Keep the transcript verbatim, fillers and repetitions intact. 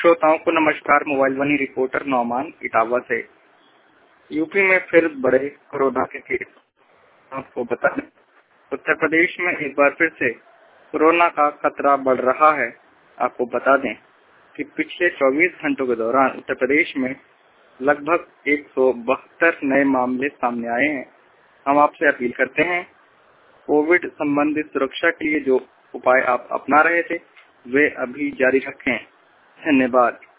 श्रोताओं को नमस्कार। मोबाइल वनी रिपोर्टर नौमान इटावा से। यूपी में फिर बड़े कोरोना के केस। आपको बता दें, उत्तर प्रदेश में एक बार फिर से कोरोना का खतरा बढ़ रहा है। आपको बता दें कि पिछले चौबीस घंटों के दौरान उत्तर प्रदेश में लगभग एक सौ बहत्तर नए मामले सामने आए हैं। हम आपसे अपील करते हैं, कोविड संबंधित सुरक्षा के लिए जो उपाय आप अपना रहे थे वे अभी जारी रखें। धन्यवाद।